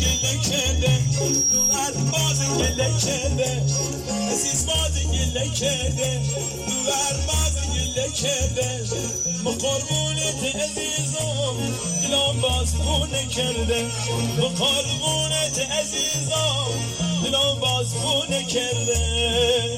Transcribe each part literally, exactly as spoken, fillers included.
گله کرده دور باز گله کرده عزیز باز گله کرده دور باز گله کرده ما قربونت عزیزم دلم باز خونه کرده ما قربونت عزیزم دلم باز خونه کرده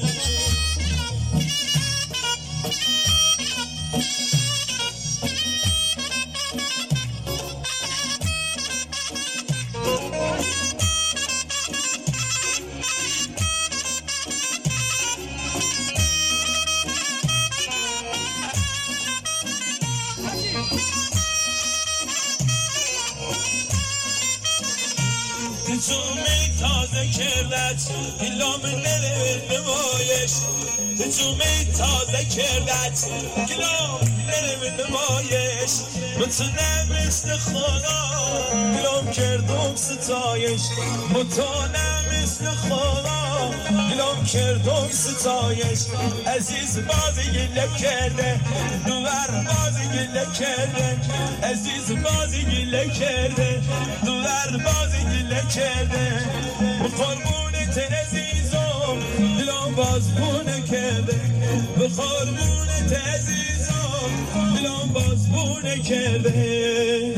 جومی تازه کردت گلام نره نمایش جومی تازه کردت گلام نره نمایش متونه مثل خدا گلام کردم ستایش متونه مثل خدا گلام کردم ستایش عزیز بازی گله کرده دور بازی گله کرده عزیز بازی گله کرده دور بازی گله کرده به قربونت عزیزم دلم باز بونه کرده به قربونت عزیزم دلم باز بونه کرده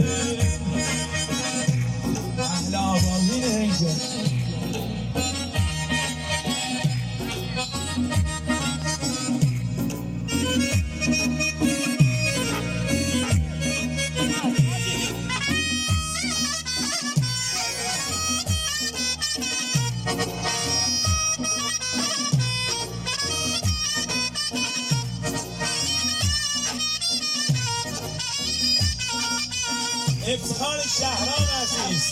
احلا آبازین اینجا افتخار شهرام عزیز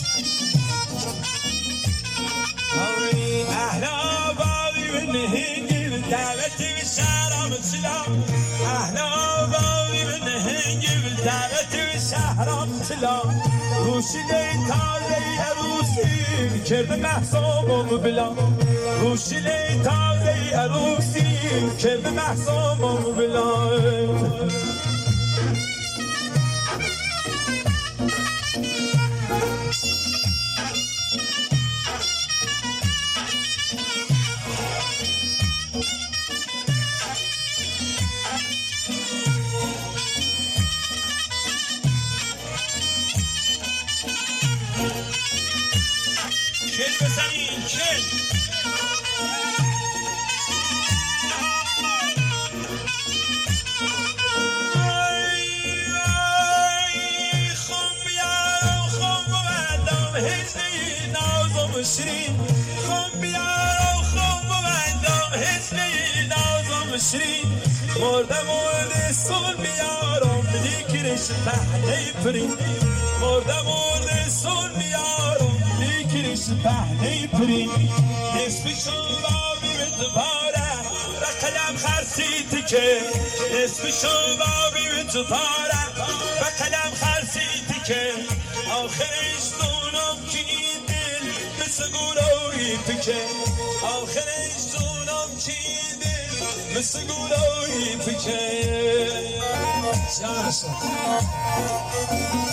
آوری احلا باقی به نهنگی به دعوتی به شهرام تلا احلا باقی به نهنگی به دعوتی به شهرام تلا روشیله تازه عروسی کرده محصامم بلا روشیله تازه عروسی کرده محصامم بلا کل بزنین کل خم بیارم خم ببندم هزنی نازم شیرین خم بیارم خم ببندم هزنی نازم شیرین مرده مرده سون بیارم بدی کرش پهنه پرین مرده مرده سون بیارم کریش پهنه پرین نصفشون بابی به دوباره و قلم خرسیتی که نصفشون بابی به دوباره و قلم خرسیتی که آخرش دونم که این دل مثل گلوی پکه آخرش دونم که این دل مثل گلوی پکه